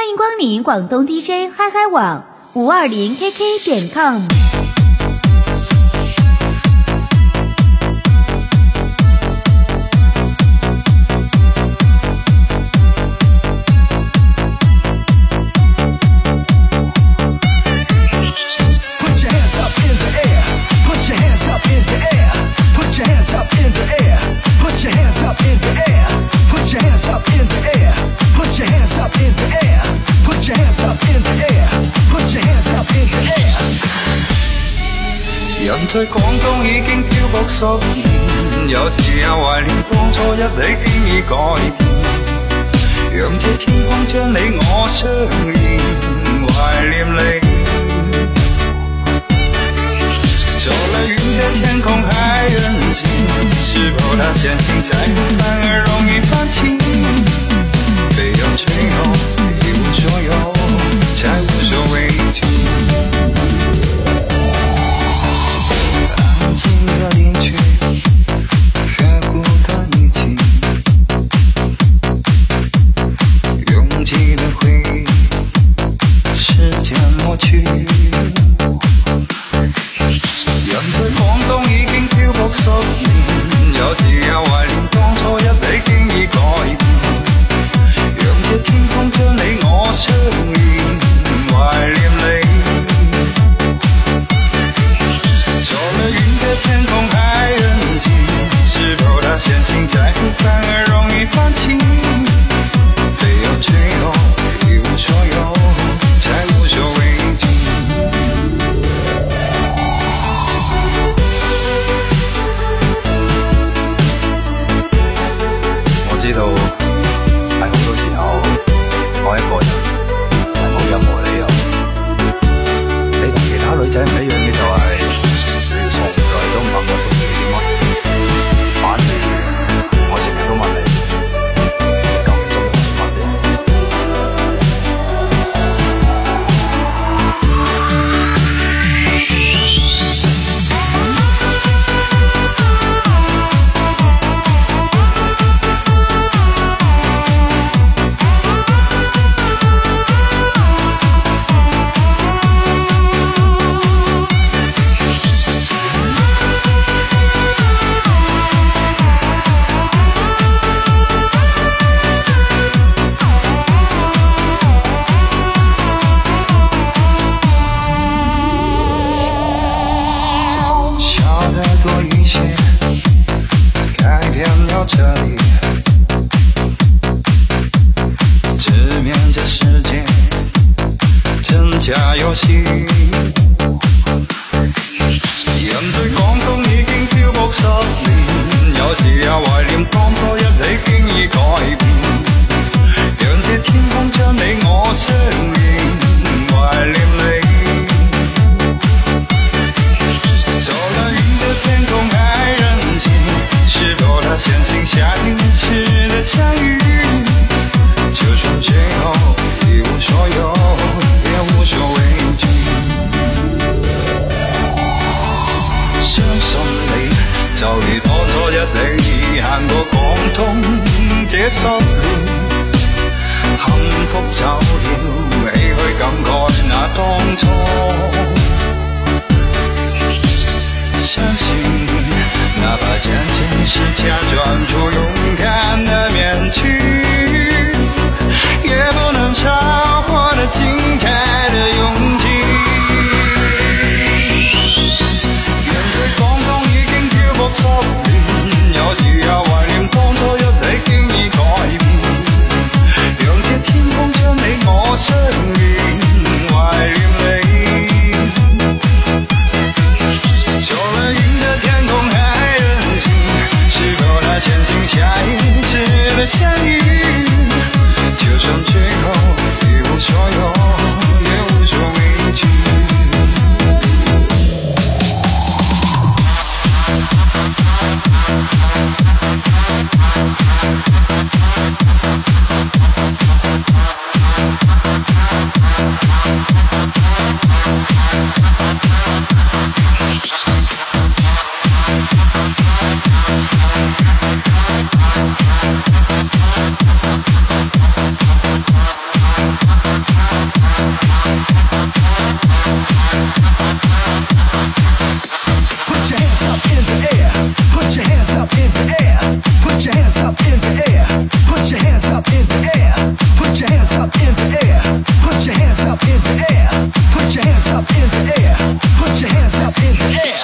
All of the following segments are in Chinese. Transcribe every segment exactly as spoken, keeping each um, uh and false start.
迎光临广东 D J 嗨嗨网五二零 K K 点 com。 人在廣東已經漂泊十年，有時也懷念當初一起經已改變，讓這天空將你我相連，懷念你。走了雲的天空還人間，是否它線性在反而容易放棄？非有最後，一無所有，才無所畏懼。安静的林區，卻孤單一起，擁擠的回憶，時間抹去。人在廣東已經漂泊十年，有時也懷念當初一起經已改變，讓這天空將你我相連，懷念你。走了雲的天空還人間，是否它線性在反而容易放棄？非有最後，一無所有，才無所畏懼。我知道喺好多時候，我一個人係冇任何理由。你同其他女仔唔一樣嘅就係、是，你從來都唔問我中意點啊，反而我成日都問你，你究竟中意乜嘢？这里直面这世界真假遊戲，人在廣東已經漂泊十年，有時也懷念當初一起經已改變，讓這天空將你我相連，懷念你。走了雲的天空還人間，是否它線性下一次的相遇？就算最後一無所有，也無所畏懼。相信你，就如當初一起行過廣東這十年，幸福走了，唏噓感慨那當初。相信哪怕漸漸是假裝出勇敢的面具，也不能超過了精彩的勇氣。人在廣東已經漂泊十年，有時也懷念當初一起經已改變，讓這天空將你我相連，懷念你。走了雲的天空還人間，是否它線性下 hands up in the air. Put your hands up in the air. Put your hands up in the air. Put your hands up in the air.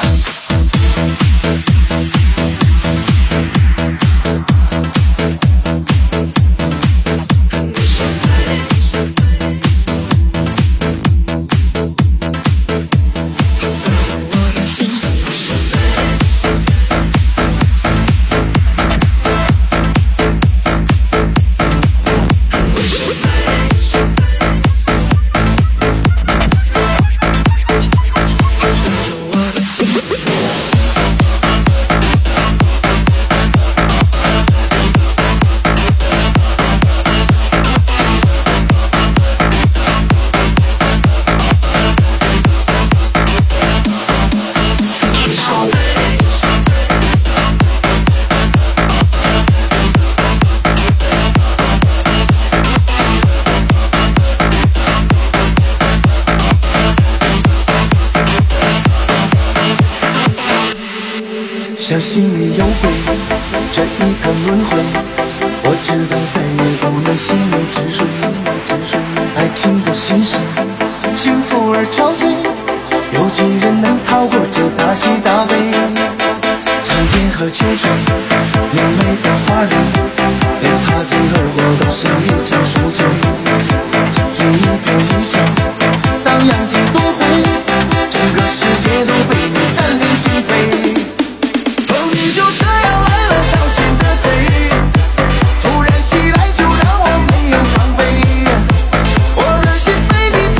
相信你有鬼，这一个轮回，我知道再也不能心如止水。爱情的心事，轻浮而憔悴，有几人能逃过这大喜大悲？长天和秋水，明媚的花蕊，连擦肩而过都是一场宿醉。你一颦一笑，荡漾几多回，整个世界都被你占领心扉。你就这样来了，挑衅的嘴，突然袭来就让我没有防备，我的心被你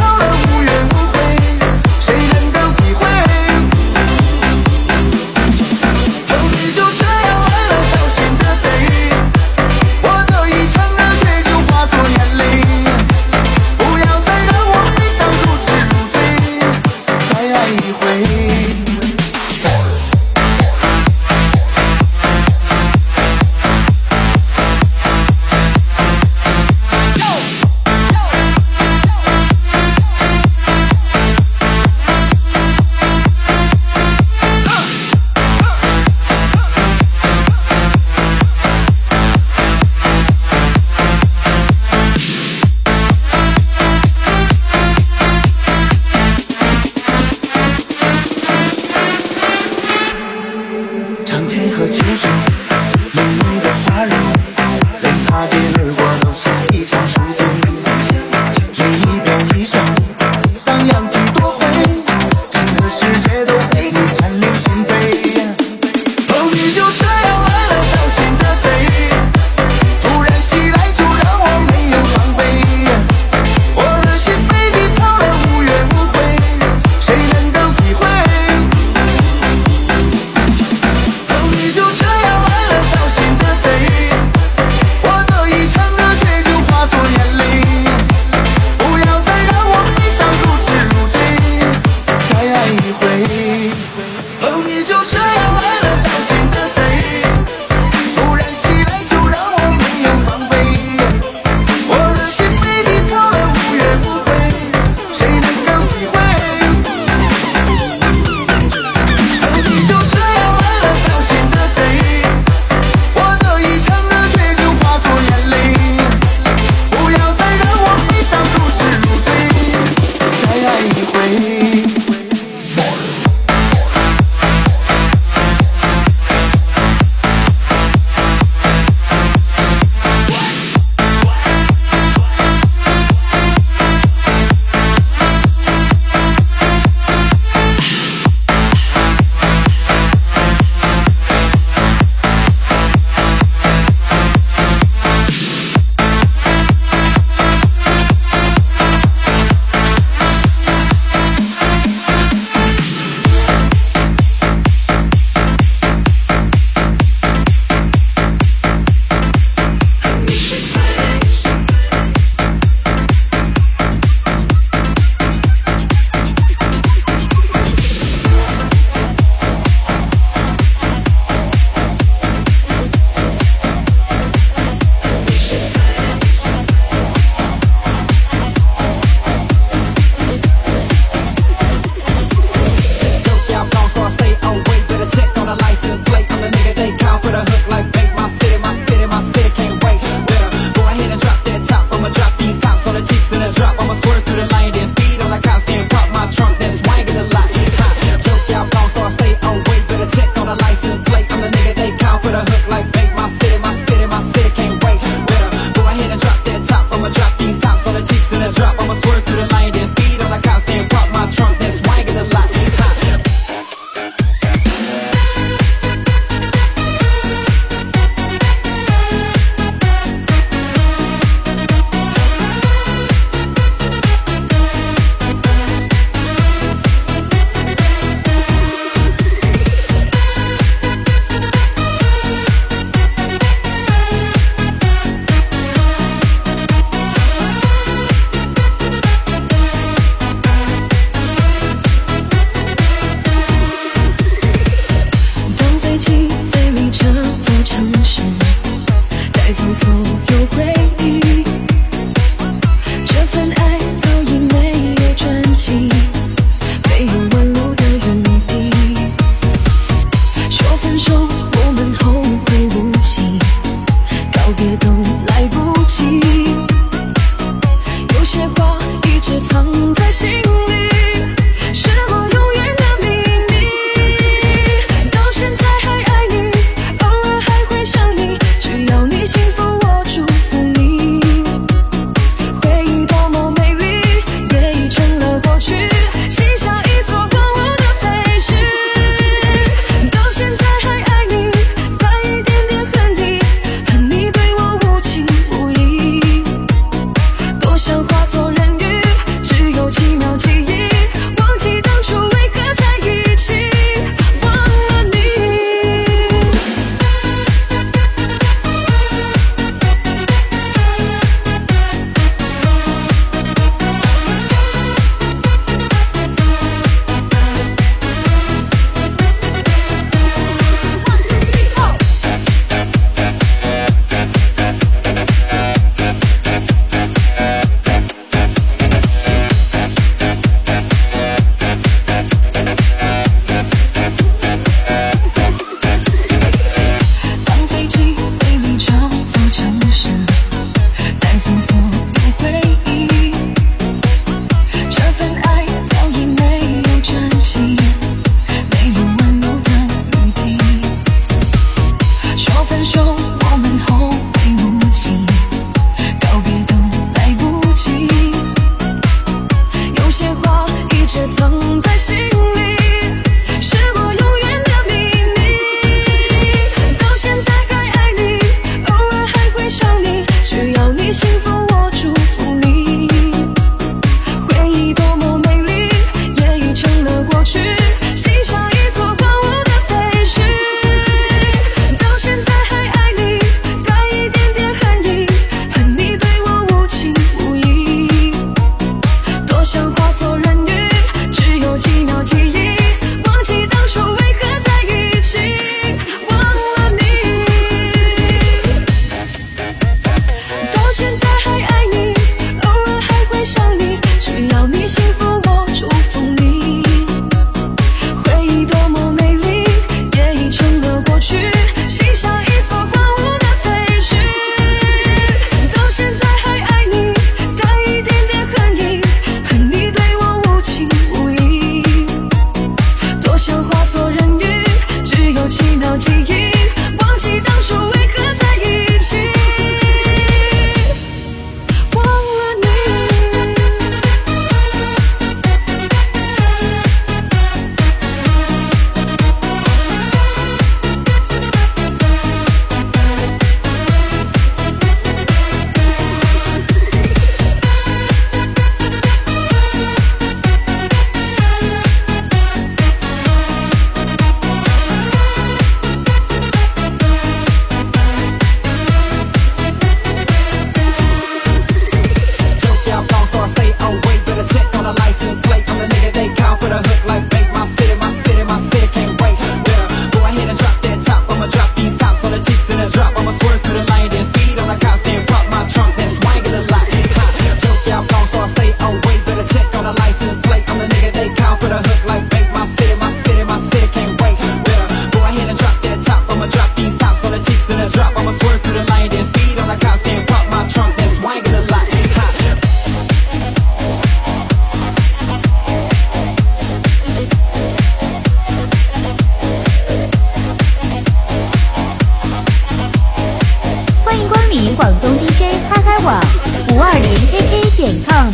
com。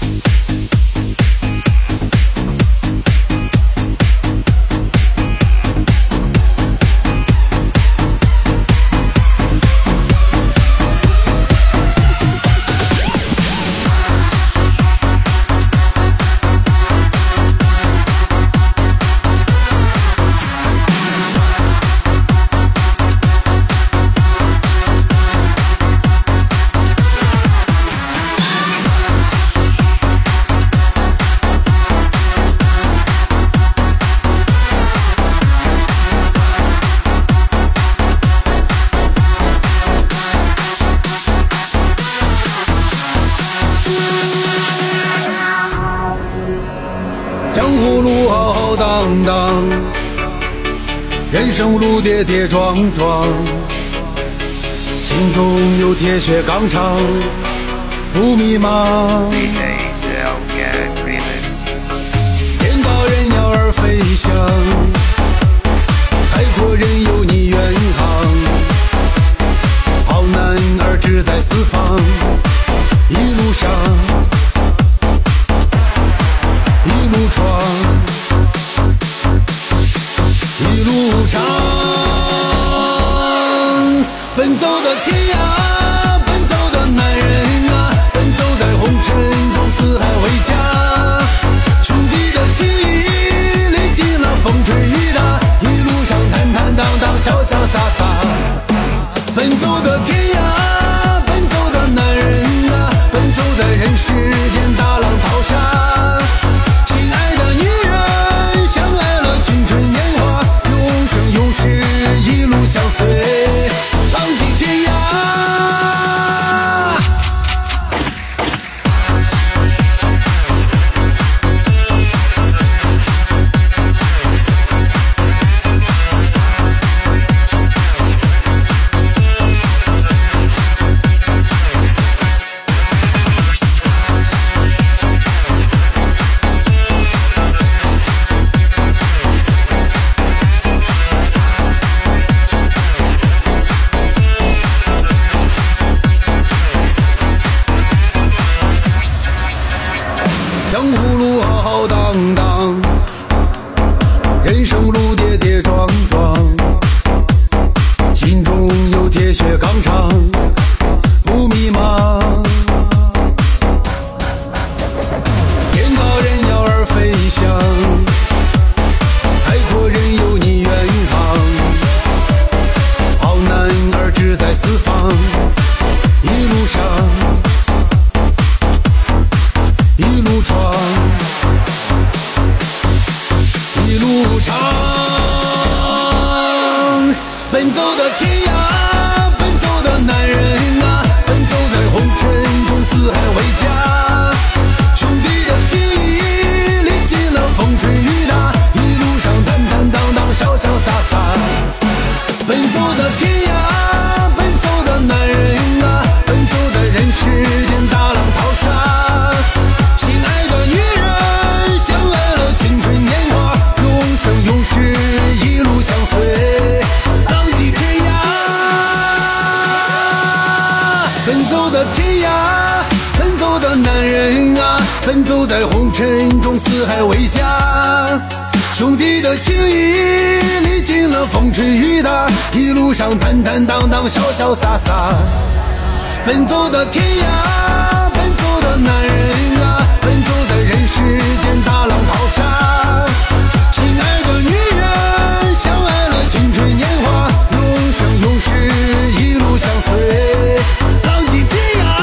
江湖路浩浩荡荡，人生路跌跌撞撞，心中有铁血钢肠，不迷茫。天高任鸟儿飞翔，海阔任由你远航，好男儿志在四方，一路上一路闯，一路长，奔走的天涯，奔走的男人啊，奔走在红尘中，四海为家。兄弟的情谊历尽了风吹雨打，一路上坦坦荡荡，潇潇洒洒。奔走的天涯，奔走的男人啊，奔走在人世间，大浪淘沙。青春年华，永生永世，一路相随，浪迹天涯。江湖路浩浩荡荡，人生路跌跌撞撞，心中有铁血钢肠，不迷茫。天高任鸟儿飞翔，海阔任由你远航，好男儿志在四方，一路上一路闯，一路长，奔走的天涯，奔走的男人啊，奔走在红尘中，四海为家。兄弟的情谊历尽了风吹雨打，一路上坦坦荡荡，潇潇洒洒。奔走的天涯，奔走的男人啊，奔走在人世间，大浪淘沙。亲爱的女人，相爱了青春年华，永生永世，一路相随，浪迹天涯。奔走的天涯，奔走的男人啊，奔走在红尘中，四海为家。兄弟的情谊历尽了风吹雨打，一路上坦坦荡荡，潇潇洒洒。奔走的天涯，奔走的男人啊，奔走在人世间，大浪淘沙。亲爱的女人，相爱了青春年华，永生永世，一路相随，浪迹天涯。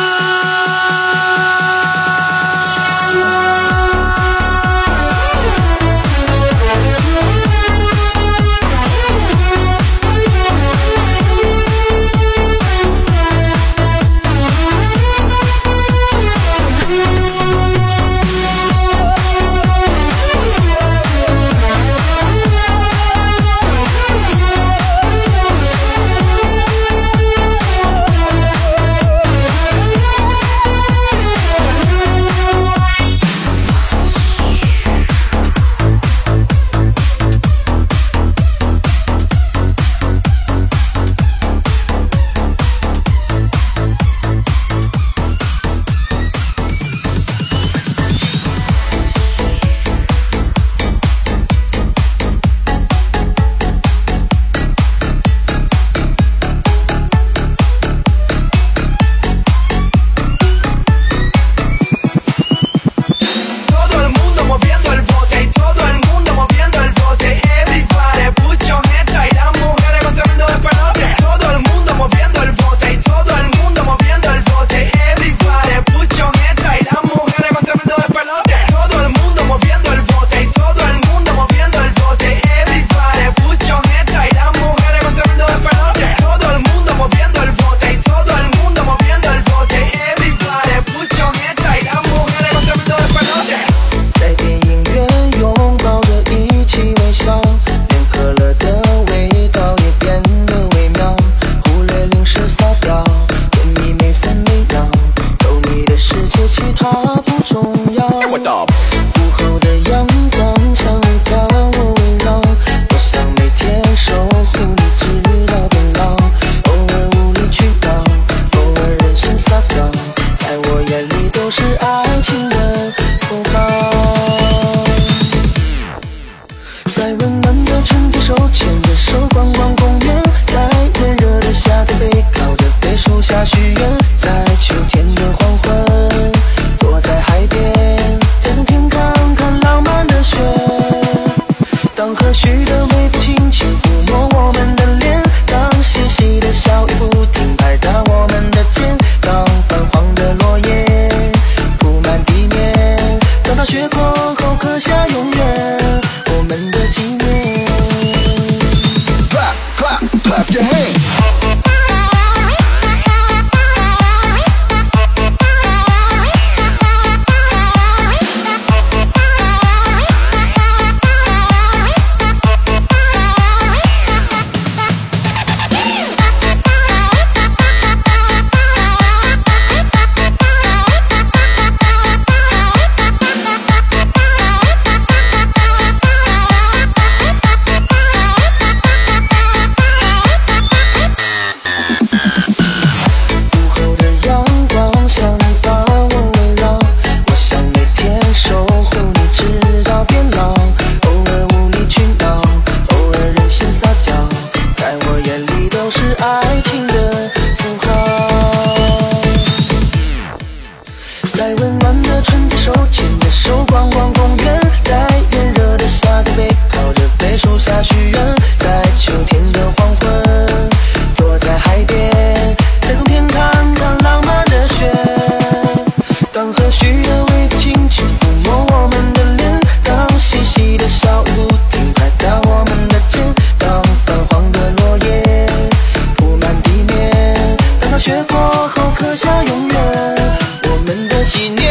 牵着手逛逛公园，在炎热的夏天背靠着背树下许愿，在秋天的黄昏，坐在海边，在冬天看看浪漫的雪。当和煦的微风轻轻抚摸我们的脸，当细细的小雨不停拍打我们的肩，当泛黄的落叶铺满地面，当它雪过后刻下永远我们的纪念。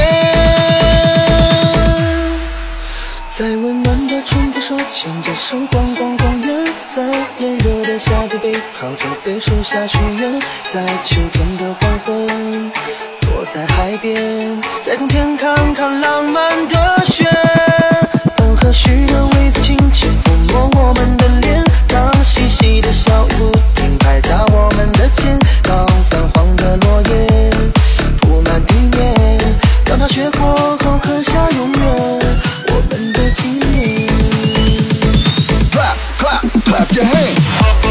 在温暖的春天手牵着手逛逛公园，在炎热的夏天背靠着背树下许愿，在秋天的黄昏，坐在海边，在冬天看看浪漫的雪。当和煦的微风轻轻抚摸我们的脸，当细细的小雨不停拍打我们的肩，当泛黄的落叶铺满地面，当它雪过后刻下永远我们的纪念。 Clap, clap, clap your hands.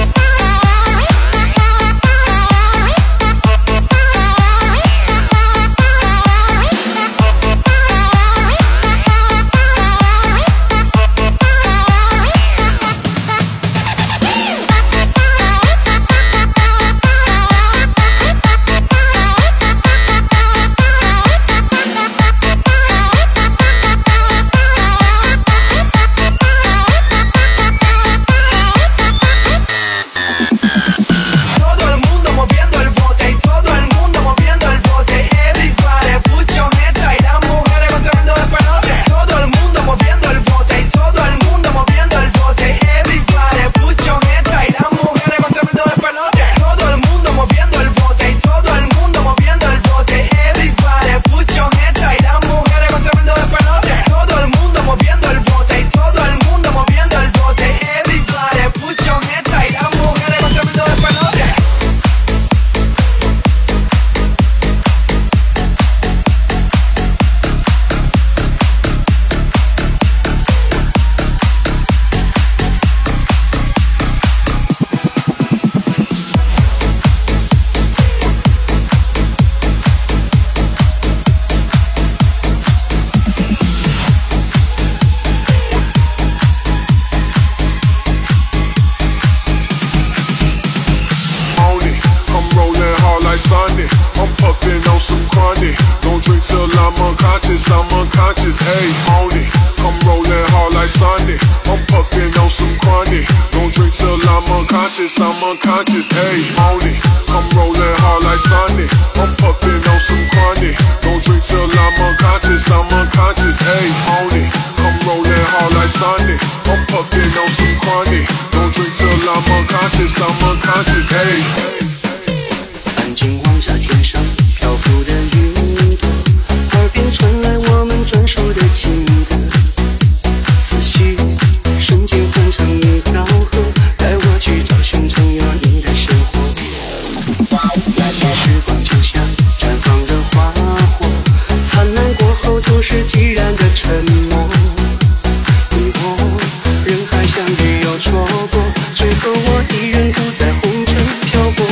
I'm unconscious, hey, on it. I'm rolling hard like Sonic. I'm puffing on some chronic. Don't drink till I'm unconscious, I'm unconscious, hey, on it. I'm rolling hard like Sonic. I'm puffing on some chronic. Don't drink till I'm unconscious, I'm unconscious, hey. 安静望下天上漂浮的云朵，耳边传来我们专属的情歌，思绪瞬间换成一条河，带我去找寻曾有你的生活。那些时光就像绽放的花火，灿烂过后就是寂然的沉默。你我人海相遇又错过，最后我一人独在红尘漂泊。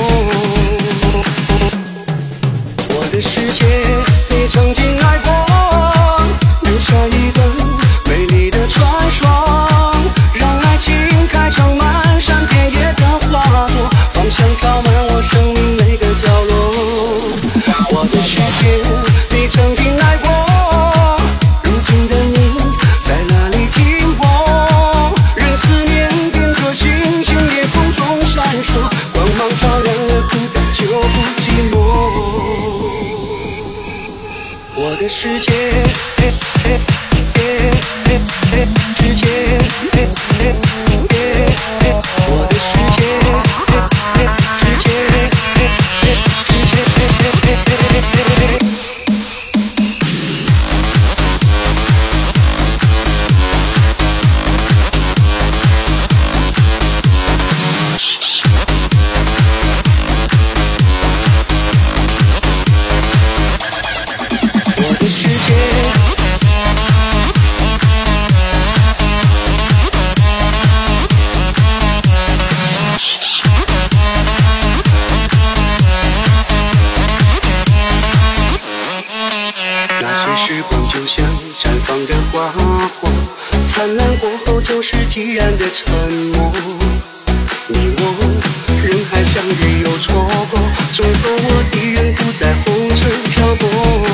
我的世界你曾经来过，留下一段美丽的传说，让爱情开成漫山遍野的花朵，芳香飘满我生命每个角落。我的世界你曾经来过，如今的你在哪里停泊？任思念点着星星裂空中闪烁，光芒照亮了孤单就不寂寞。我的世界，世界，我的世界，世界，世界。我的世界。 就像绽放的花火，灿烂过后就是寂然的沉默。你我人海相遇又错过，最后我一人不在红尘漂泊。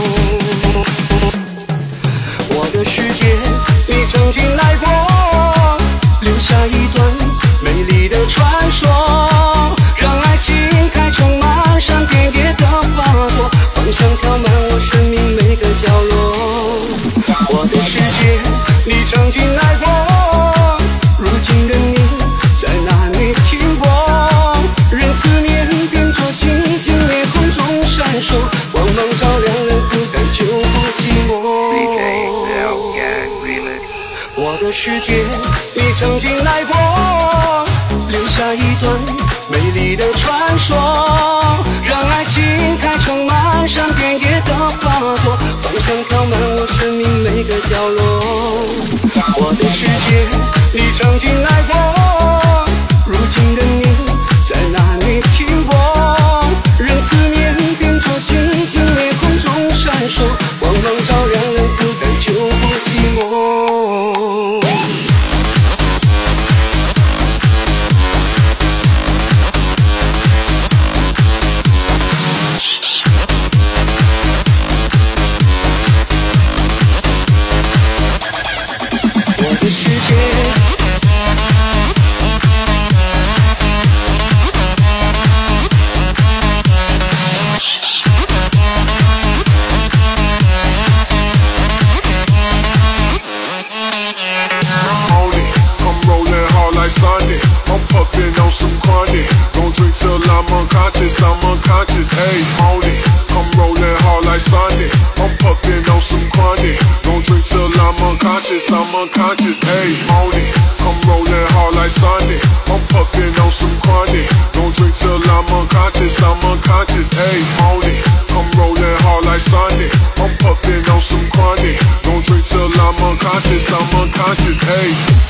我的世界你曾经来过，留下一段美丽的传说，让爱情开充满山遍野的花朵，芳香飘满我生命每个角落。我的世界你曾经来过，如今的你在哪里停泊？任思念变作星星，烈红中闪烁，光芒照亮了不甘就不寂寞。我的世界你曾经来过，留下一段美丽的传说，让爱情开充满山遍野的花朵，芳香飘满我生命每个角落。我的世界你曾经来过，如今的你在哪里停泊？任思念变作星星，烈红中闪烁，光芒照亮了不甘就不寂寞。 Sunday, I'm puffing on some chronic. Don't drink till I'm unconscious, I'm unconscious. Hey, homie, I'm rolling hard like Sunday. I'm puffing on some chronic. Don't drink till I'm unconscious, I'm unconscious. Hey, homie, I'm rolling hard like Sunday. I'm puffing on some chronic. Don't drink till I'm unconscious, I'm unconscious. Hey, homie, I'm rolling hard like Sunday. I'm puffing on some chronic. Don't drink till I'm unconscious, I'm unconscious. Hey.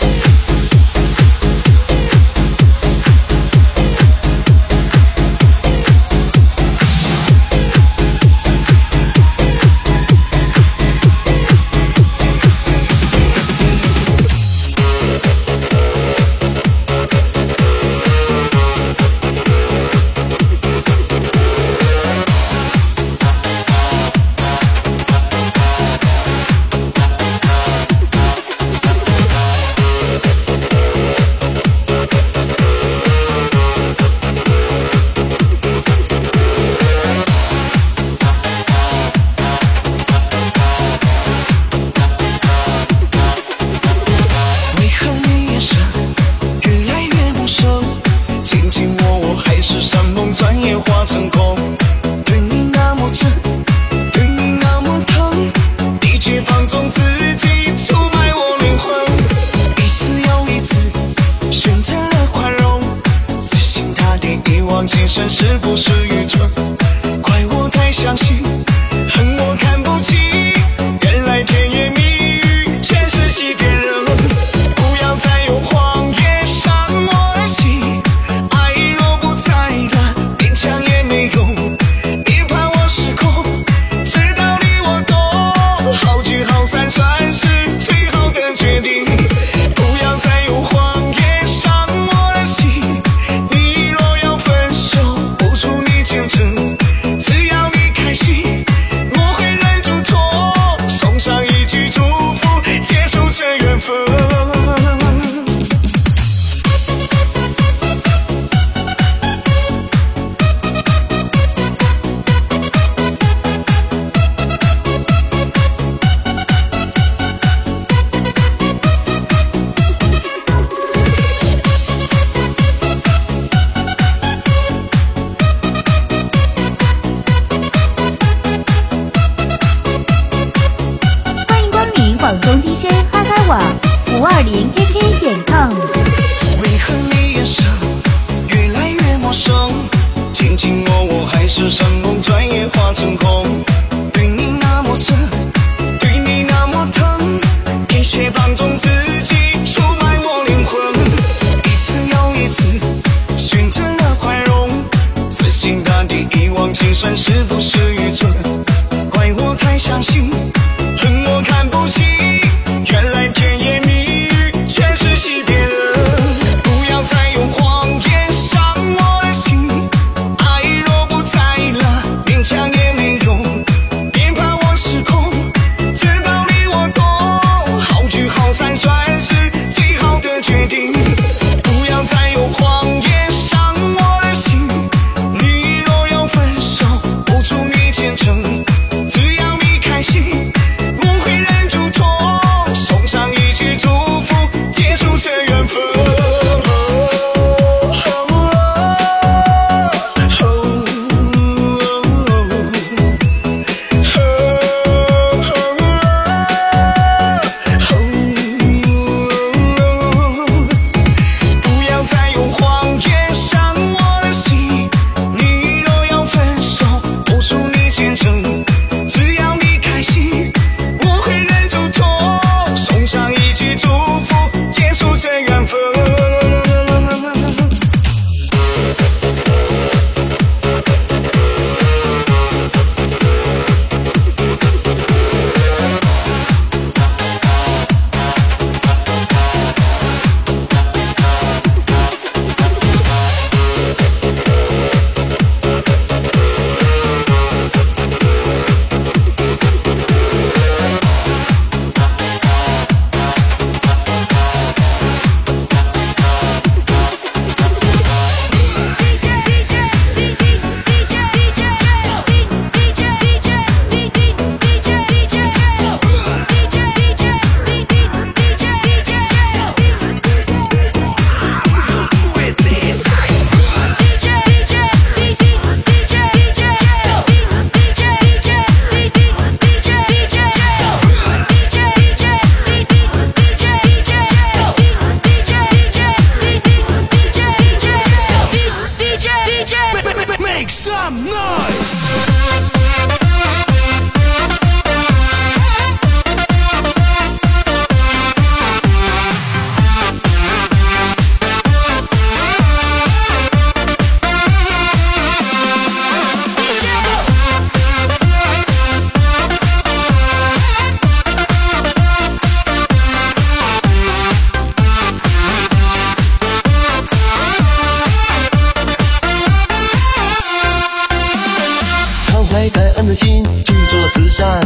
五二零 K K 点 com。 为何你眼神越来越陌生？紧紧握我还是山盟转眼化成空。对你那么真，对你那么疼，一切放纵自己，出卖我灵魂。一次又一次选择了宽容，死心塌地一往情深，是不是愚蠢？怪我太相信，恨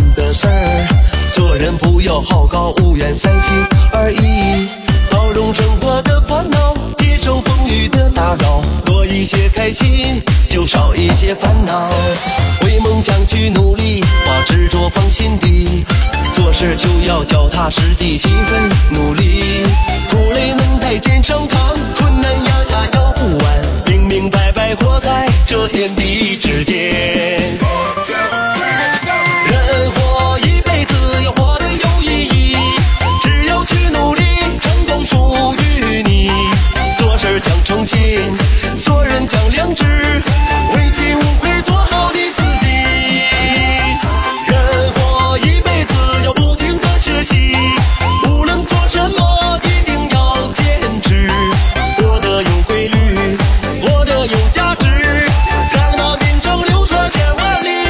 的事儿。做人不要好高骛远，三心二意，包容生活的烦恼，接受风雨的打扰，多一些开心，就少一些烦恼。为梦想去努力，把执着放心底，做事就要脚踏实地，勤奋努力，苦累能耐肩上扛，困难压下腰不弯，明明白白活在这天地之间。人活一辈子要活得有意义，只要去努力，成功属于你。做事讲诚信，做人讲良知，问心无愧，做好你自己。人活一辈子要不停地学习，无论做什么一定要坚持，活得有规律，活得有价值，让那名声流传千万里。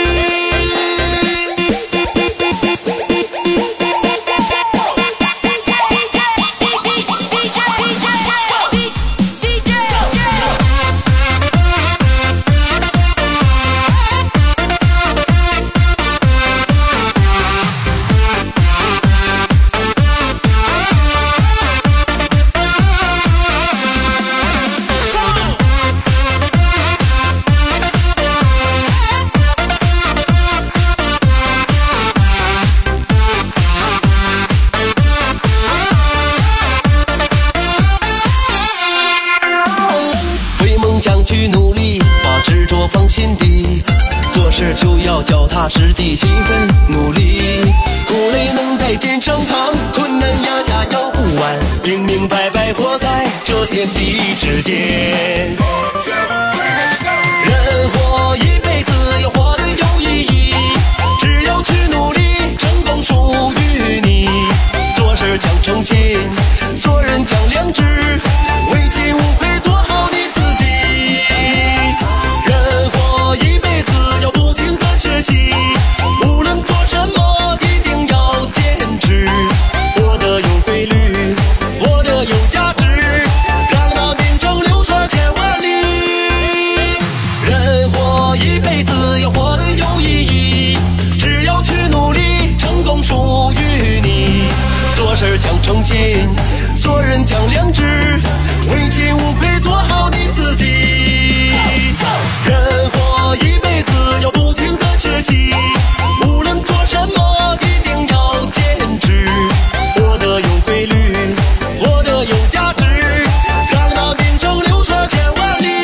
为梦想去努力，把执着放心底，做事就要脚踏实地，勤奋努力，苦累能在肩上扛，困难压下腰不弯，明明白白活在这天地之间。人活一辈子要活得有意义，只要去努力，成功属于你。做事讲诚信，做人讲良知，问心无愧，做好你自己。人活一辈子要不停地学习，无论做什么一定要坚持，活得有规律，活得有价值，让那名声流传千万里。人活一辈子要活得有意义，只要去努力，成功属于你。做事讲诚信，做人讲良知，问心无愧，做好你自己。人活一辈子要不停地学习，无论做什么一定要坚持，活得有规律，活得有价值，让那名声流传千万里。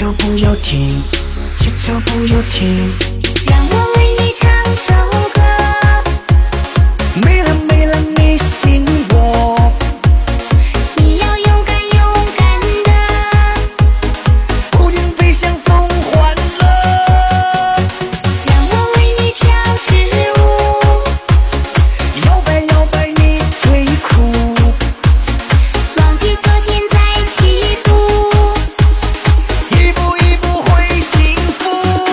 奏不要停，节奏不要停， 让我为你唱首歌。 没了没了你信我， 你要勇敢勇敢的， 蝴蝶飞翔送欢乐， 让我为你跳支舞， 摇摆摇摆你最酷， 忘记昨天再起步。 一步一步会幸福。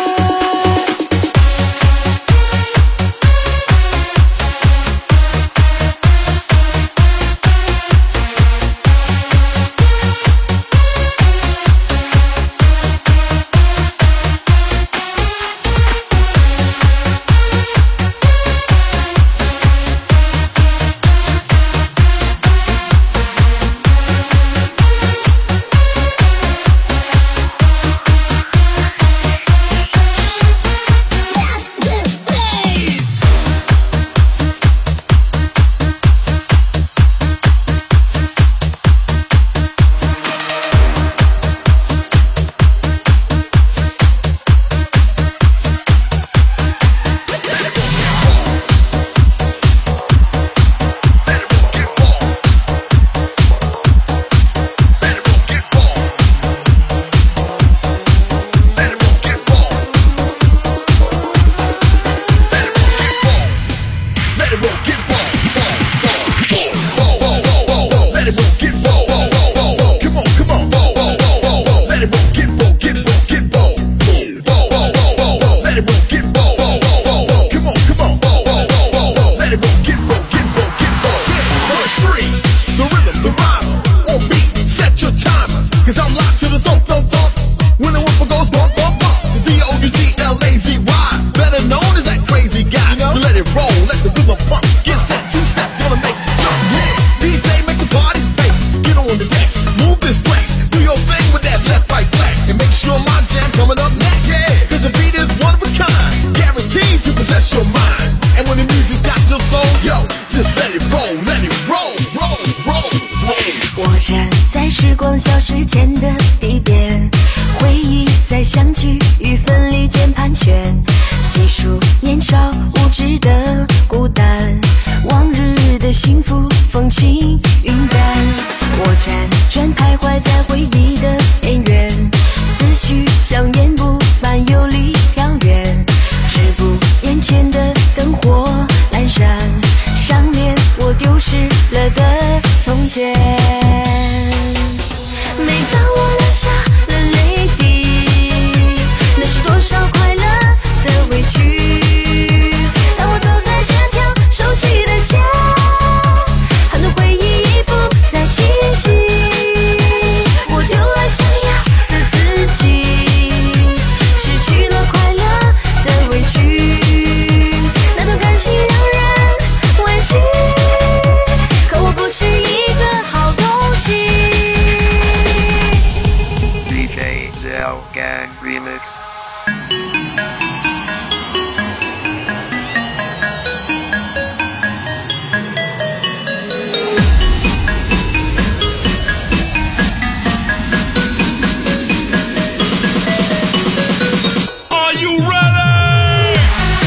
我站在时光消失前的地点，回忆在相聚与分离间盘旋，细数年少无知的孤单，往日的幸福风轻云淡。我辗转徘徊在回忆的边缘，思绪像烟雾般游离飘远，止步眼前的灯火阑珊，上面我丢失了的从前。每当我流下了泪滴，那是多少快乐的委屈。当我走在这条熟悉的街，很多回忆已不再清晰。我丢了想要的自己，失去了快乐的委屈。那段感情让人惋惜，可我不是一个好东西。 D J Zell Gang Remix. Are you ready?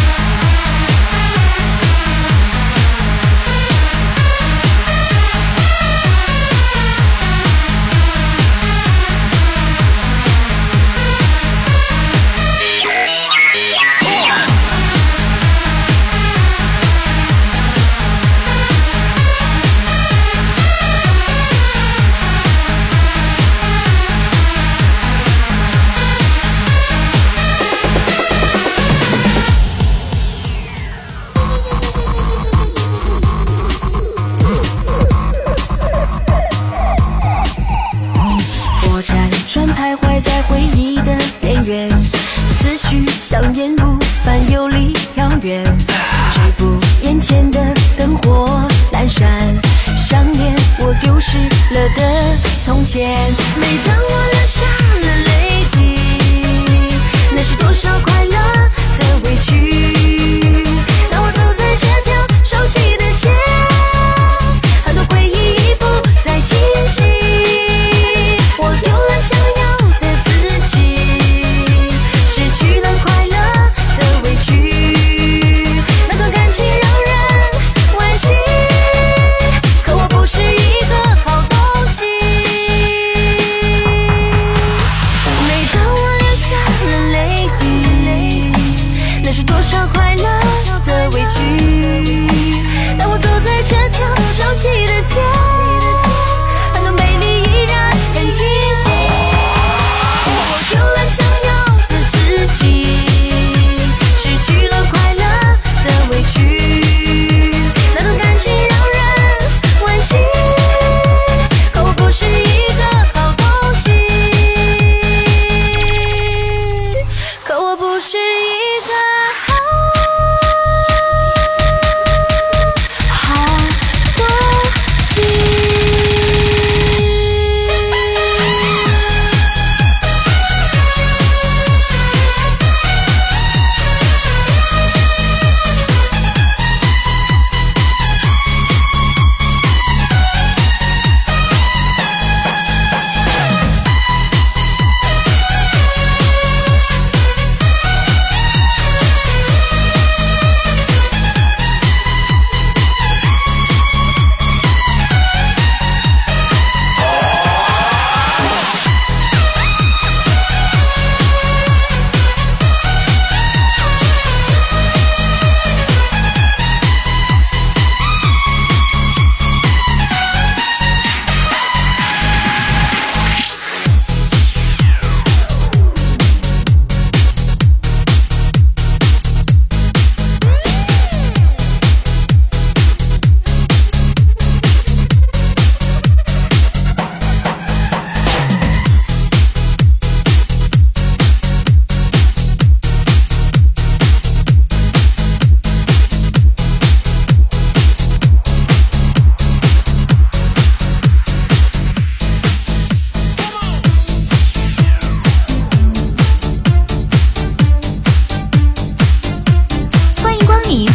我辗转徘徊在回忆的边缘，思绪像烟雾般游离遥远，止步眼前的灯火阑珊，想念我丢失了的从前。每当我流下了泪滴，那是多少快乐的委屈。当我走在这条熟悉的街，很多回忆已不再清晰。我丢了想要的自己，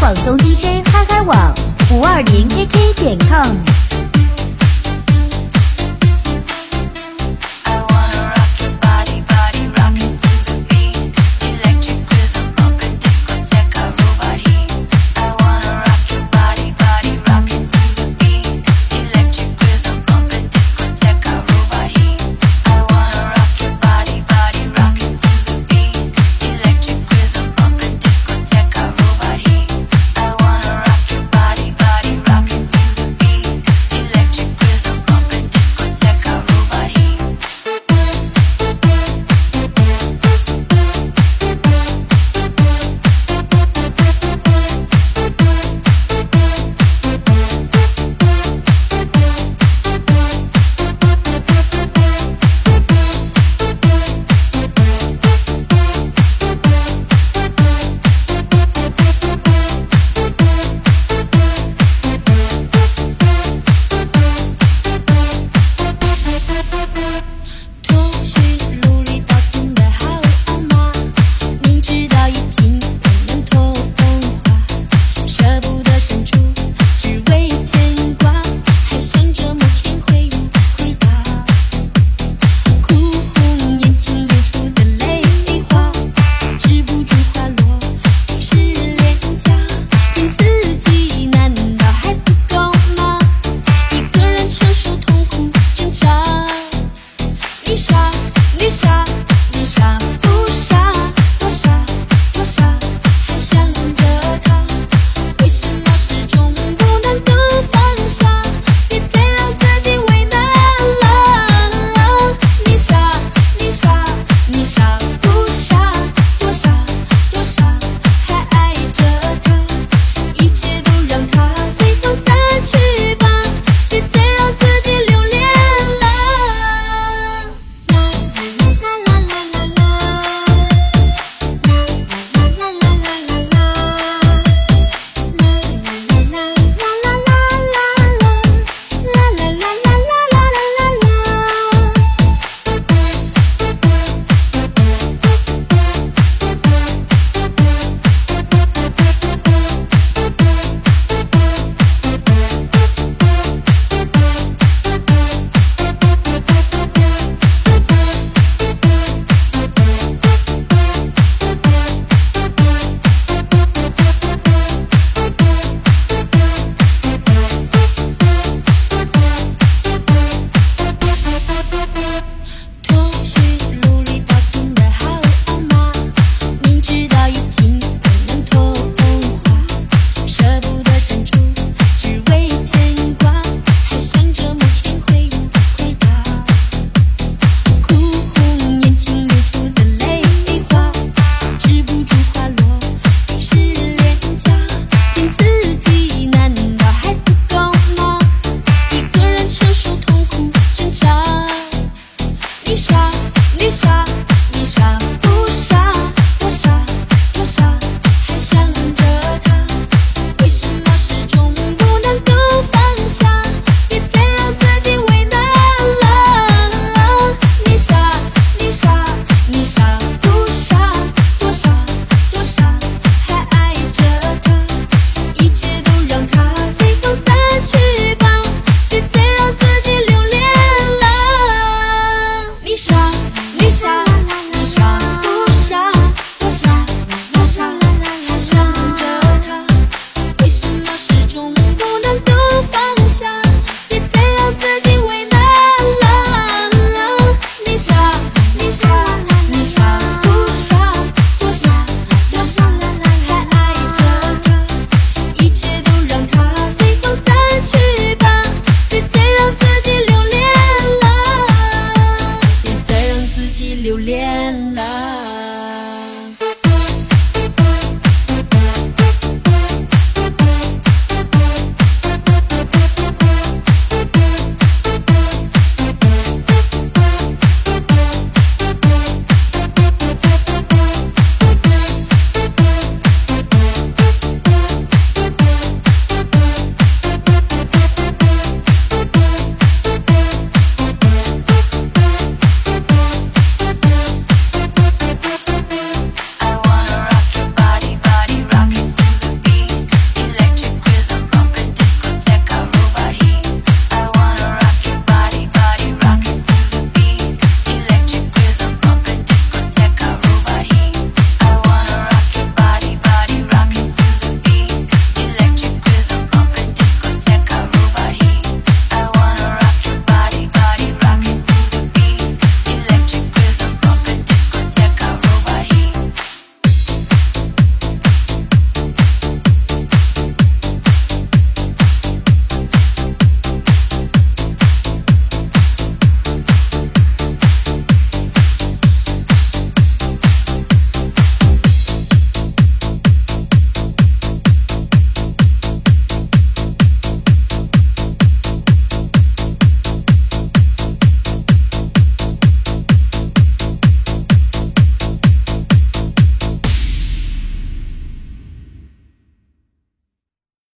广东 D J 嗨嗨网五二零 K K 点 com。 Lisa